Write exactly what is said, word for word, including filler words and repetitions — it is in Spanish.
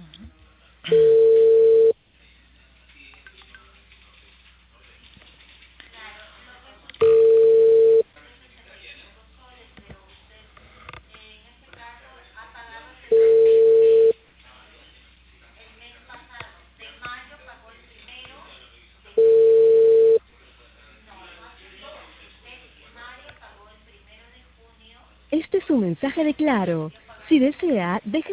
Este es un mensaje de Claro. Si desea, deje